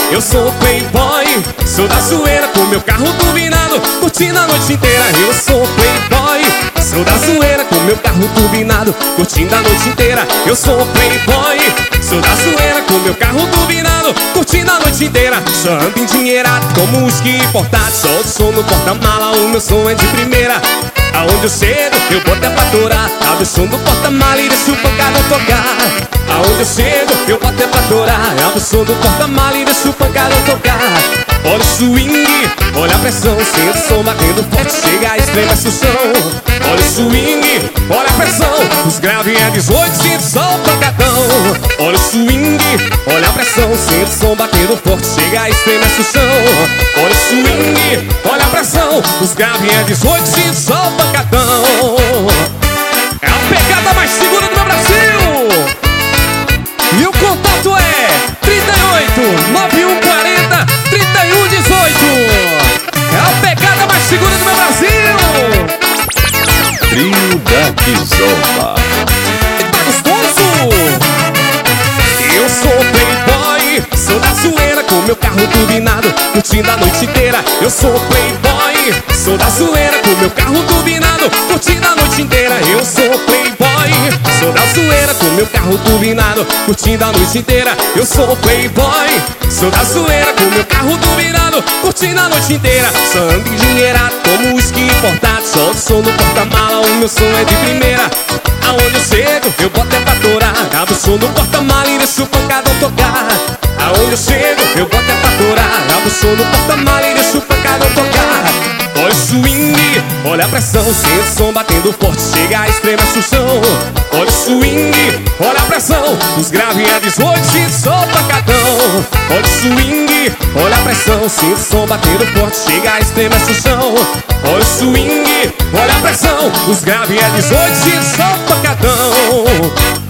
eu sou playboy. Sou da zoeira com meu carro turbinado, curtindo a noite inteira. Eu sou playboy. Sou da zoeira com meu carro turbinado, curtindo a noite inteira. Eu sou playboy. Sou da zoeira com meu carro turbinado, curtindo a noite inteira. Só ando endinheirado como whisky importado. Só o som no porta-mala, o meu som é de primeira. Aonde eu chego, eu boto é pra torar. Abre o som do porta-mala e deixa o pancadão tocar. Aonde eu chego, eu boto é pra torar. Abre o som do porta-mala e deixa o pancadão tocar. Olha o swing, olha a pressão, sente o som batendo forte, chega a estremece o chão. Olha o swing, olha a pressão, os graves é 18, sente só o pancadão. Olha o swing, olha a pressão, sente o som batendo forte, chega a estremece o chão. Olha o swing, olha a pressão, os graves é 18, sente só o pancadão. É a pegada mais segura do meu Brasil. E o contato é 38 9140 3118. É a pegada mais segura do meu Brasil. Trio da Kizomba. Tá gostoso? Eu sou playboy, sou da zoeira com meu carro turbinado, curtindo a noite inteira. Eu sou playboy, sou da zoeira com meu carro turbinado, curtindo a noite inteira. Eu sou playboy, sou da zoeira com meu carro turbinado, curtindo a noite inteira. Eu sou playboy, sou da zoeira com meu carro turbinado, curtindo a noite inteira. Só ando endinheirado como whisky importado. Só o som no porta-mala, o meu som é de primeira. Aonde eu chego, eu boto é pra torar. Abre o som do porta-mala e deixa o pancadão tocar. Aonde eu chego, eu boto é pra torar. Abre o som do porta-mala e deixa o pancadão tocar. Olha o swing, olha a pressão, sente o som batendo forte, chega a estremece o chão. Olha o swing, olha a pressão, os graves é 18, sente só o pancadão. Olha o swing, olha a pressão, sente o som batendo forte, chega a estremece o chão. Olha o swing, olha a pressão, os graves é 18, sente só o pancadão.